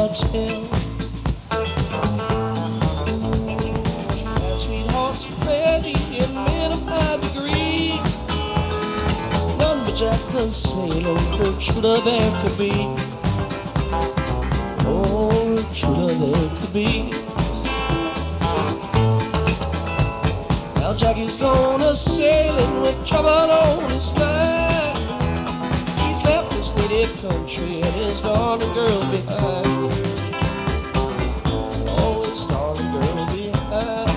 hotel. Had sweethearts ready in men of high degree. None but Jack the sailor, her true love there could be. Oh, her true love there could be. Now Jackie's gone a-sailing with trouble on his mind. He's left his native country and his darling girl behind. Oh, his darling girl behind.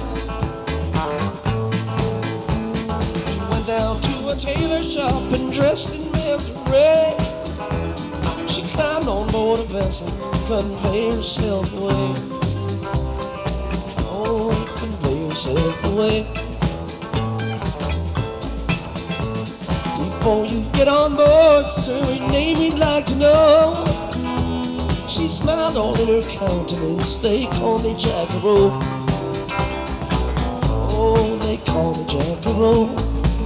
She went down to a tailor shop and dressed in misery. She climbed on board a vessel and convey herself away. Oh, convey herself away. Before you get on board, sir, your name we'd like to know. She smiled all in her countenance. They call me Jackaroo. Oh, they call me Jackaroo.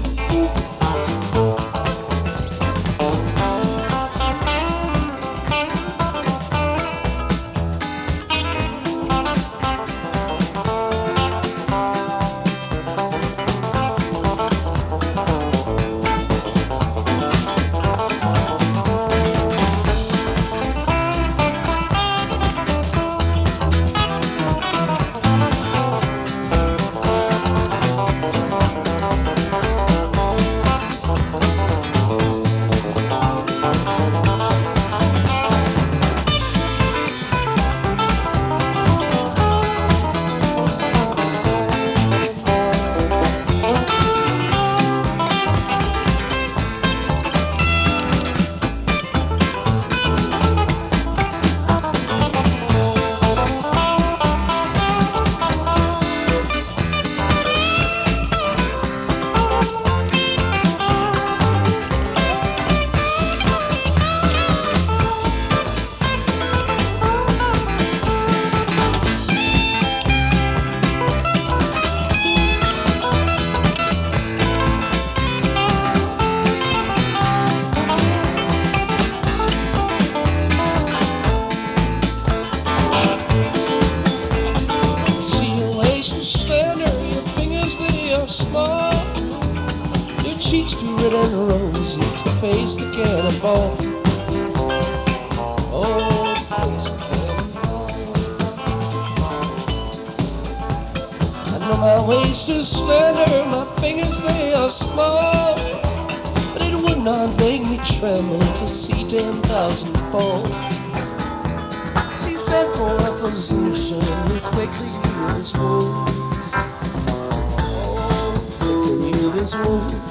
Small, your cheeks too red and rosy to face the cannonball. Oh, face the cannonball. I know my waist is slender, my fingers they are small, but it would not make me tremble to see 10,000 fall. She sent for a physician who quickly healed his wounds. This wound.